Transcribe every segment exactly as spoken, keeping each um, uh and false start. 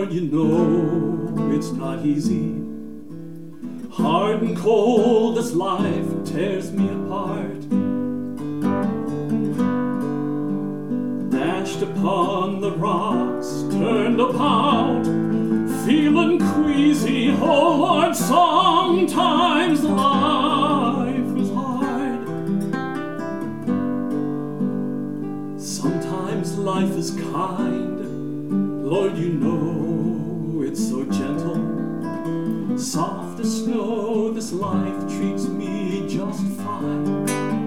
Lord, you know it's not easy. Hard and cold, this life tears me apart. Dashed upon the rocks, turned about, feeling queasy. Oh Lord, sometimes life is hard. Sometimes life is kind. Lord, you know it's so gentle. Soft as snow, this life treats me just fine.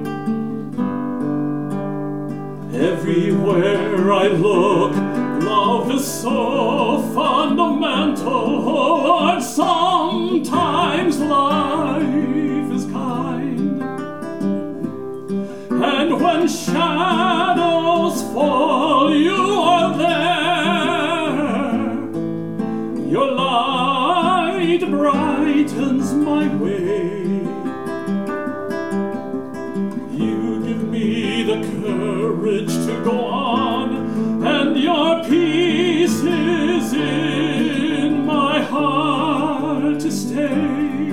Everywhere I look, love is so fundamental. Oh Lord, sometimes life is kind. And when shadows fall, you are there. Your light brightens my way. You give me the courage to go on, and your peace is in my heart to stay.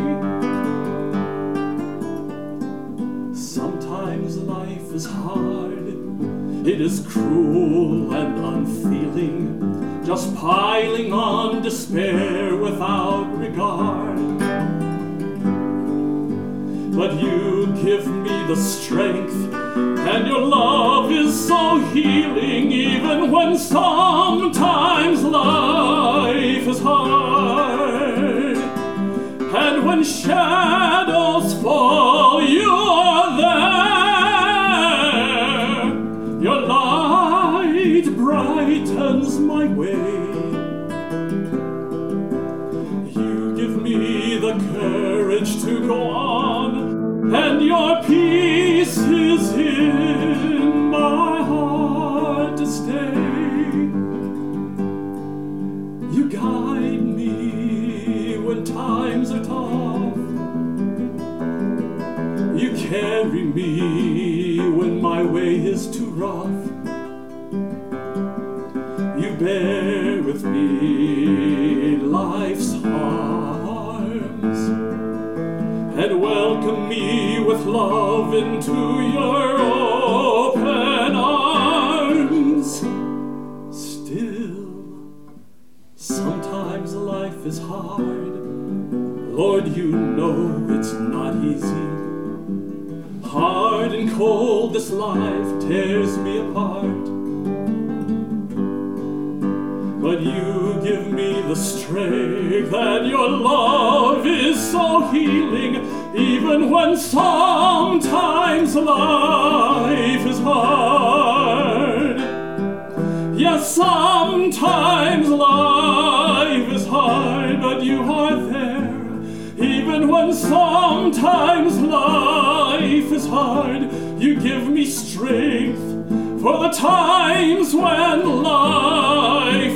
Sometimes life is hard, it is cruel and unfeeling, just piling on despair without regard. But you give me the strength, and your love is so healing, even when sometimes life is hard. And when shadows fall, you are there. Your light brightens my way. You give me the courage to go on, and your peace is in my heart to stay. You guide me when times are tough. You carry me when my way is too rough. You bear with me life's harms, and welcome me with love into your open arms. Still, sometimes life is hard. Lord, you know it's not easy. Hard and cold, this life tears me apart. But you give me the strength, and your love is so healing, even when sometimes life is hard. Yes, sometimes life is hard, but you are there, even when sometimes life is hard. You give me strength for the times when life